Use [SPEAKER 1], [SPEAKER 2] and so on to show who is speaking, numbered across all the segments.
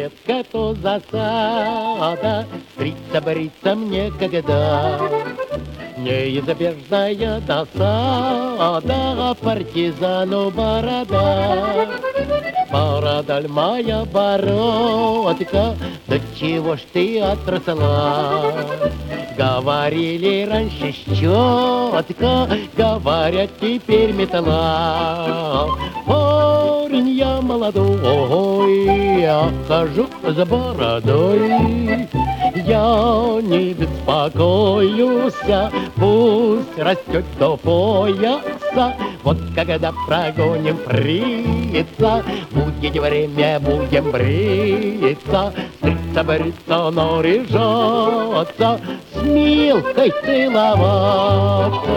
[SPEAKER 1] ветка, то засада, бриться некогда. Неизбежная досада, партизану борода. Бородаль моя бородка, да чего ж ты отросла? Говорили раньше щетка, говорят теперь метла. Парень я молодой, я хожу с бородой. Я не беспокоюсь, пусть растет до пояса. Вот когда прогоним фрица, будет время, будем бриться. Стрица, бриться, наряжаться, с Милкой целоваться.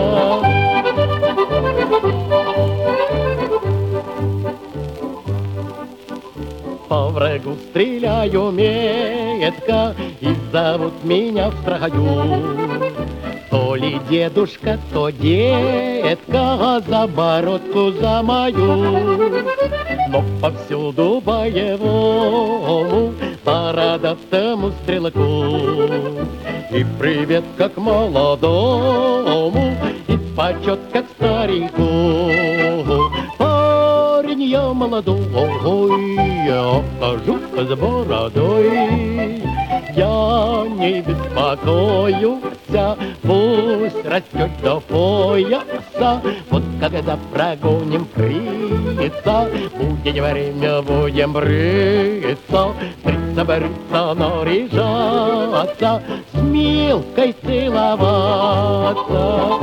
[SPEAKER 1] По врагу стреляю метко, и зовут меня в строю. То ли дедушка, то детка, за бородку за мою. Но повсюду боевому, бородатому стрелку. И привет как молодому, и почет как старику. Парень я молодой, я хожу с бородой. Я не беспокоюсь, пусть растет до пояса. Вот когда прогоним фрица, будет время, будем бриться. Бриться, бриться, наряжаться, с Милкой целоваться.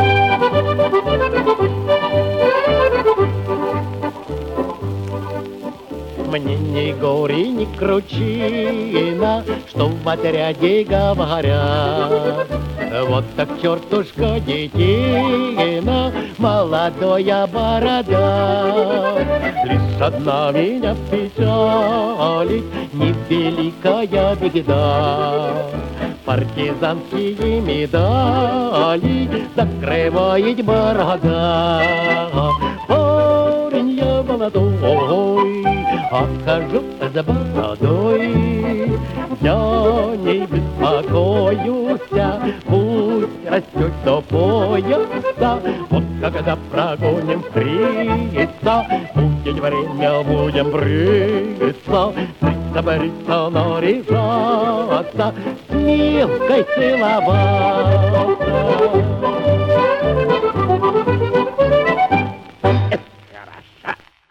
[SPEAKER 1] Мне ни горе, ни кручина, что в отряде говорят. Вот так чертушка детина, молодая борода. Лишь одна меня печалит, невеликая беда. Партизанские медали закрывает борода. Парень я молодой, отхожу за бородой. Я не беспокоюсь, пусть растет до пояса. Вот когда прогоним фрица, будет время, будем бриться. Бриться, бриться, наряжаться, с Милкой целоваться.